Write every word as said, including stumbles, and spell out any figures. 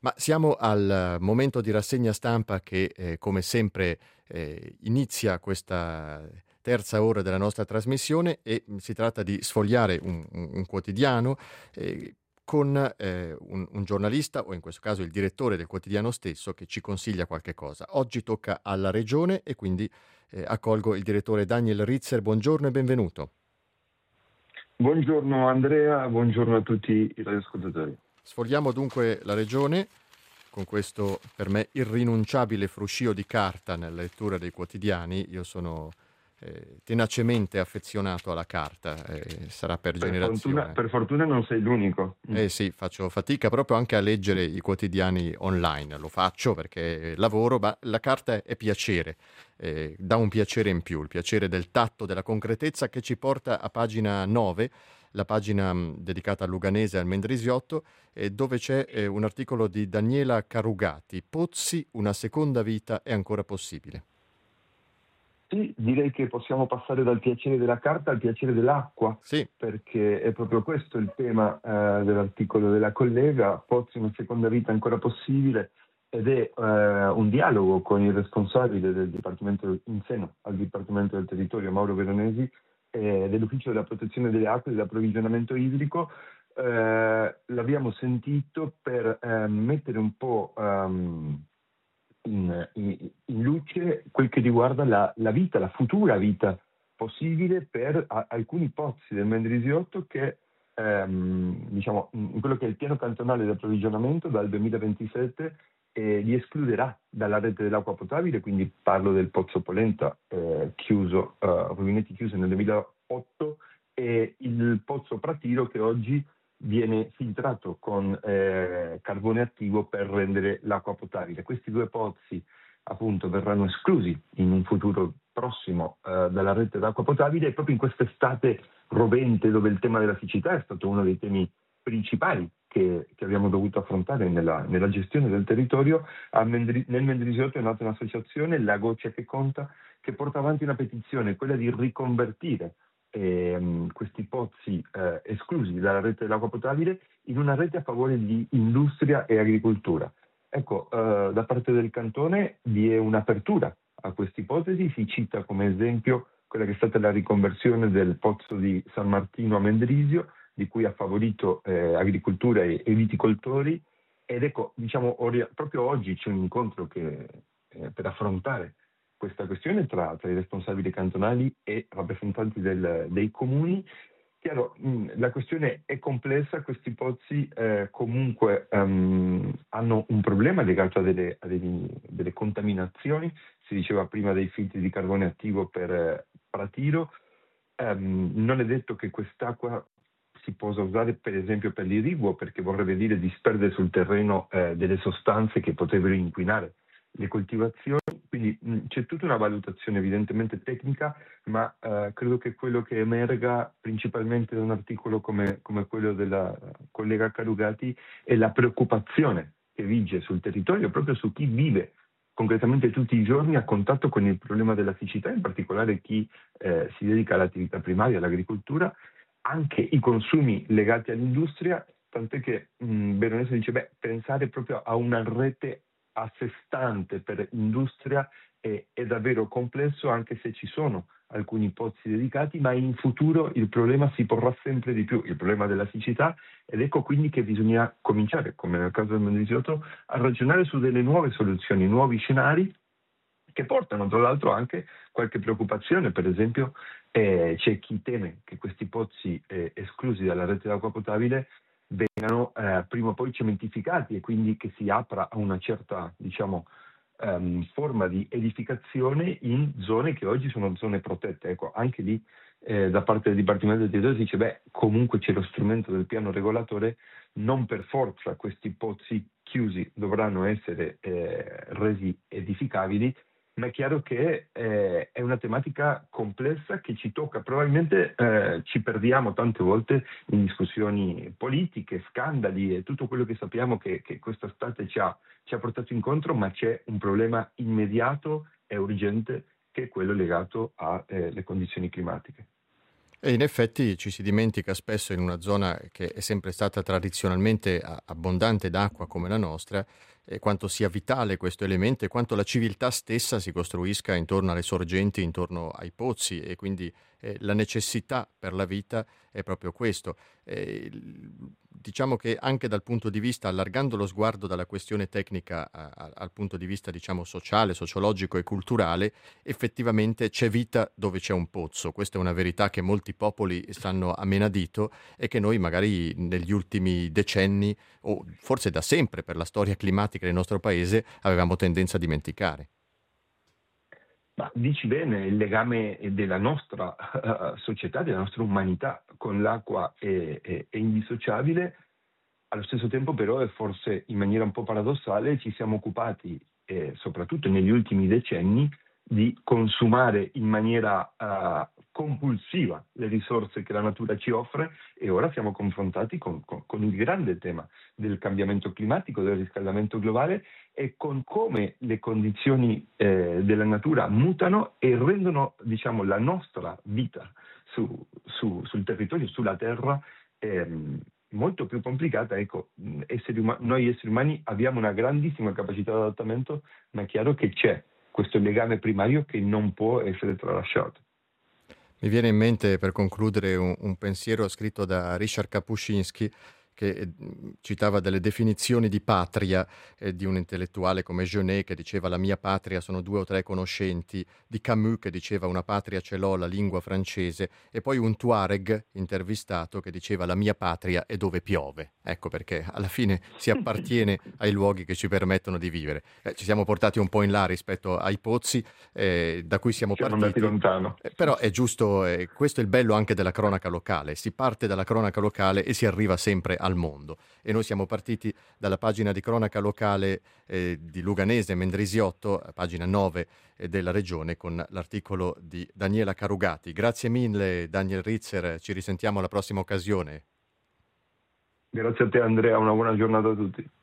Ma siamo al momento di rassegna stampa che, eh, come sempre, eh, inizia questa terza ora della nostra trasmissione e mh, si tratta di sfogliare un, un- un quotidiano eh, con eh, un, un giornalista, o in questo caso il direttore del quotidiano stesso, che ci consiglia qualche cosa. Oggi tocca alla Regione e quindi eh, accolgo il direttore Daniel Ritzer. Buongiorno e benvenuto. Buongiorno Andrea, buongiorno a tutti i radioascoltatori. Sfogliamo dunque la Regione con questo per me irrinunciabile fruscio di carta nella lettura dei quotidiani. Io sono eh, tenacemente affezionato alla carta, eh, sarà per Per fortuna, generazione. per fortuna non sei l'unico. Mm. Eh sì, faccio fatica proprio anche a leggere i quotidiani online, lo faccio perché lavoro, ma la carta è, è piacere, eh, dà un piacere in più, il piacere del tatto, della concretezza, che ci porta a pagina nove, la pagina mh, dedicata al Luganese e al Mendrisiotto, eh, dove c'è eh, un articolo di Daniela Carugati: Pozzi, una seconda vita è ancora possibile. Sì, direi che possiamo passare dal piacere della carta al piacere dell'acqua, Sì, perché è proprio questo il tema eh, dell'articolo della collega. Pozzi, una seconda vita ancora possibile, ed è eh, un dialogo con il responsabile del Dipartimento in seno al Dipartimento del Territorio, Mauro Veronesi, e dell'Ufficio della Protezione delle Acque e dell'Approvvigionamento Idrico. Eh, l'abbiamo sentito per eh, mettere un po' ehm, in, in- in luce quel che riguarda la, la vita, la futura vita possibile per a- alcuni pozzi del Mendrisiotto che, ehm, diciamo, in quello che è il piano cantonale di approvvigionamento dal duemilaventisette eh, li escluderà dalla rete dell'acqua potabile. Quindi parlo del Pozzo Polenta, eh, chiuso, eh, rubinetti chiuso nel duemilaotto, e il Pozzo Pratiro, che oggi viene filtrato con eh, carbone attivo per rendere l'acqua potabile. Questi due pozzi appunto verranno esclusi in un futuro prossimo eh, dalla rete d'acqua potabile, e proprio in quest'estate rovente, dove il tema della siccità è stato uno dei temi principali che, che abbiamo dovuto affrontare nella, nella gestione del territorio, a Mendri- nel Mendrisiotto è nata un'associazione, La Goccia che Conta, che porta avanti una petizione, quella di riconvertire ehm, questi pozzi eh, esclusi dalla rete dell'acqua potabile in una rete a favore di industria e agricoltura. Ecco, eh, da parte del cantone vi è un'apertura a questa ipotesi. Si cita come esempio quella che è stata la riconversione del pozzo di San Martino a Mendrisio, di cui ha favorito eh, agricoltura e, e viticoltori. Ed ecco, diciamo, ori- proprio oggi c'è un incontro che, eh, per affrontare questa questione tra, tra i responsabili cantonali e rappresentanti del- dei comuni. Chiaro, mh, la questione è complessa. Questi pozzi eh, comunque ehm, hanno un problema legato a delle, a degli- delle contaminazioni. Si diceva prima dei filtri di carbone attivo per eh, Pratiro. Ehm, non è detto che quest'acqua si possa usare per esempio per l'irriguo, perché vorrebbe dire disperdere sul terreno eh, delle sostanze che potrebbero inquinare le coltivazioni. Quindi mh, c'è tutta una valutazione evidentemente tecnica, ma eh, credo che quello che emerga principalmente da un articolo come, come quello della collega Carugati è la preoccupazione che vige sul territorio, proprio su chi vive concretamente tutti i giorni a contatto con il problema della siccità, in particolare chi eh, si dedica all'attività primaria, all'agricoltura, anche i consumi legati all'industria, tant'è che mh, Veronese dice, beh, pensare proprio a una rete a sé stante per industria è, è davvero complesso, anche se ci sono alcuni pozzi dedicati, ma in futuro il problema si porrà sempre di più, il problema della siccità. Ed ecco quindi che bisogna cominciare, come nel caso del Mendrisiotto, a ragionare su delle nuove soluzioni, nuovi scenari, che portano tra l'altro anche qualche preoccupazione. Per esempio eh, c'è chi teme che questi pozzi eh, esclusi dalla rete d'acqua potabile vengano eh, prima o poi cementificati, e quindi che si apra a una certa, diciamo, ehm, forma di edificazione in zone che oggi sono zone protette. Ecco, anche lì eh, da parte del Dipartimento del Territorio si dice, beh, comunque c'è lo strumento del piano regolatore, non per forza questi pozzi chiusi dovranno essere eh, resi edificabili, ma è chiaro che eh, è una tematica complessa che ci tocca. Probabilmente eh, ci perdiamo tante volte in discussioni politiche, scandali e tutto quello che sappiamo che, che questa estate ci ha, ci ha portato incontro, ma c'è un problema immediato e urgente, che è quello legato alle condizioni climatiche. E in effetti ci si dimentica spesso in una zona che è sempre stata tradizionalmente a- abbondante d'acqua come la nostra, eh, quanto sia vitale questo elemento e quanto la civiltà stessa si costruisca intorno alle sorgenti, intorno ai pozzi e quindi eh, la necessità per la vita è proprio questo. Eh, il- diciamo che anche dal punto di vista, allargando lo sguardo dalla questione tecnica a- a- al punto di vista, diciamo, sociale, sociologico e culturale, effettivamente c'è vita dove c'è un pozzo. Questa è una verità che molti popoli stanno a menadito e che noi magari negli ultimi decenni, o forse da sempre per la storia climatica del nostro paese, avevamo tendenza a dimenticare. Ma dici bene, il legame della nostra uh, società, della nostra umanità con l'acqua è, è, è indissociabile. Allo stesso tempo però, e forse in maniera un po' paradossale, ci siamo occupati, eh, soprattutto negli ultimi decenni, di consumare in maniera uh, compulsiva le risorse che la natura ci offre e ora siamo confrontati con, con, con il grande tema del cambiamento climatico, del riscaldamento globale e con come le condizioni eh, della natura mutano e rendono, diciamo, la nostra vita su, su, sul territorio, sulla terra, ehm, molto più complicata. Ecco, esseri uma- noi esseri umani abbiamo una grandissima capacità di adattamento, ma è chiaro che c'è questo legame primario che non può essere tralasciato. Mi viene in mente, per concludere, un, un pensiero scritto da Ryszard Kapuscinski che eh, citava delle definizioni di patria eh, di un intellettuale come Genet che diceva la mia patria sono due o tre conoscenti, di Camus che diceva una patria ce l'ho, la lingua francese, e poi un Tuareg intervistato che diceva la mia patria è dove piove. Ecco perché alla fine si appartiene ai luoghi che ci permettono di vivere. Eh, ci siamo portati un po' in là rispetto ai pozzi eh, da cui siamo Siamo andati partiti. lontano. Eh, però è giusto, eh, questo è il bello anche della cronaca locale, si parte dalla cronaca locale e si arriva sempre al mondo. E noi siamo partiti dalla pagina di cronaca locale eh, di Luganese Mendrisiotto, pagina nove eh, della regione, con l'articolo di Daniela Carugati. Grazie mille Daniel Ritzer, ci risentiamo alla prossima occasione. Grazie a te Andrea, una buona giornata a tutti.